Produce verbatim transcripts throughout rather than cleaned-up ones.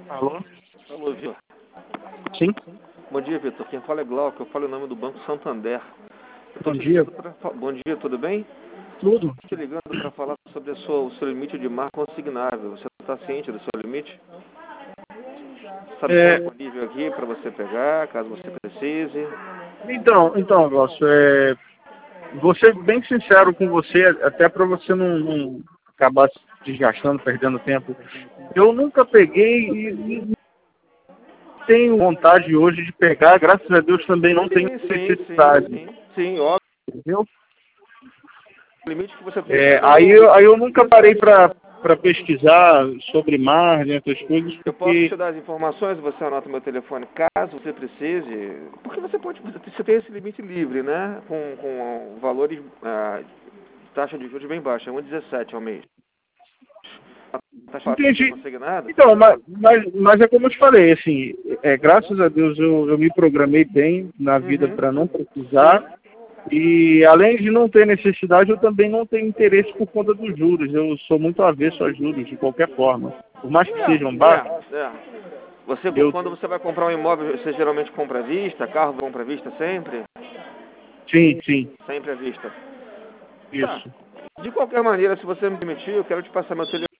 Alô? Alô, Vitor. Sim? Bom dia, Vitor. Quem fala é Glauco. Eu falo o nome do Banco Santander. Eu tô Bom te dia. ligando pra... Bom dia, tudo bem? Tudo? Estou te ligando para falar sobre a sua, o seu limite de mar consignável. Você está ciente do seu limite? Sabe qual é É, disponível aqui para você pegar, caso você precise? então, então, Glaucio, é, vou ser bem sincero com você, até para você não, não acabar se desgastando, perdendo tempo. Eu nunca peguei e, e não tenho vontade hoje de pegar, graças a Deus também não tenho Sim, sim, sim, necessidade, sim. Sim, óbvio. entendeu? O limite que você tem É, é aí, o... eu, aí eu nunca parei para para pesquisar sobre margem, essas coisas, Eu posso te porque... dar as informações, você anota meu telefone, caso você precise, porque você pode, você tem esse limite livre, né? Com, com valores, ah, taxa de juros bem baixa, um vírgula dezessete ao mês. A taxa fixa Entendi. consignada? Então, mas, mas, mas é como eu te falei, assim, é, graças a Deus eu, eu me programei bem na vida Uhum. para não Sim. precisar. E além de não ter necessidade, eu também não tenho interesse por conta dos juros. Eu sou muito avesso a juros, de qualquer forma. Por mais que sejam É, baixos, é, é. Você, eu... quando você vai comprar um imóvel, você geralmente compra à vista, carro compra à vista sempre? Sim, sim, Sempre à vista. Tá. isso. De qualquer maneira, se você me permitir, eu quero te passar meu telefone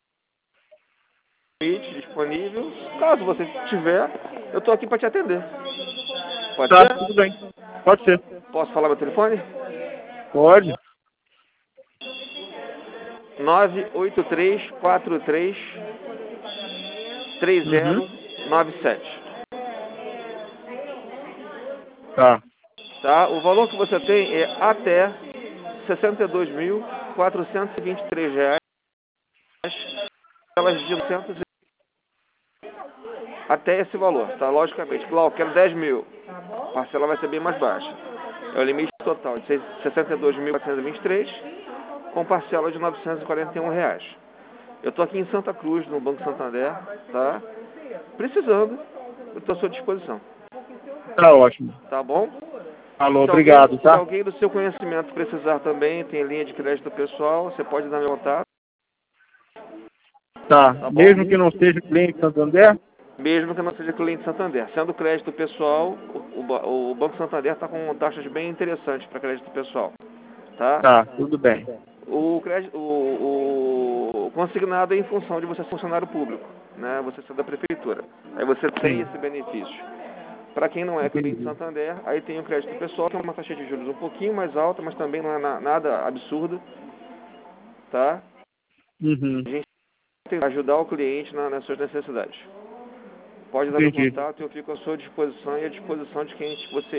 disponível. Caso você tiver, eu estou aqui para te atender. Pode Tá, ser? tudo bem. Pode ser. Posso falar meu telefone? Pode. nove oito três quatro três três Uhum. zero nove sete. Tá, Tá? O valor que você tem é até sessenta e dois mil quatrocentos e vinte e três reais, elas de novecentos até esse valor, tá? Logicamente, claro, eu quero dez mil, a parcela vai ser bem mais baixa. É o limite total de sessenta e dois mil quatrocentos e vinte e três com parcela de novecentos e quarenta e um reais. Eu estou aqui em Santa Cruz, no Banco Santander, tá? Precisando, eu estou à sua disposição, tá ótimo. tá bom? Alô, Se alguém, obrigado, se tá? alguém do seu conhecimento precisar também, tem linha de crédito pessoal, você pode dar meu contato, Tá. tá bom? Mesmo que não seja cliente Santander? Mesmo que não seja cliente Santander. Sendo crédito pessoal, o, o, o Banco Santander está com taxas bem interessantes para crédito pessoal, tá? Tá, tudo bem. O, crédito, o, o consignado é em função de você ser funcionário público, né? Você ser da prefeitura. Aí você tem Sim, esse benefício. Para quem não é cliente entendi. Santander, aí tem o crédito pessoal, que é uma taxa de juros um pouquinho mais alta, mas também não é na, nada absurdo, tá? Uhum. A gente tem que ajudar o cliente na, nas suas necessidades. Pode dar meu Entendi. contato, eu fico à sua disposição e à disposição de quem você...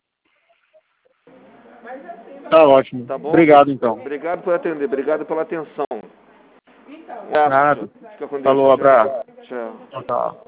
Tá ótimo. Tá bom, Obrigado, Vitor? então. Obrigado por atender, obrigado pela atenção. Um abraço, Nada. fica com Deus, Falou, tchau, abraço. tchau. Tchau. Tchau, tchau.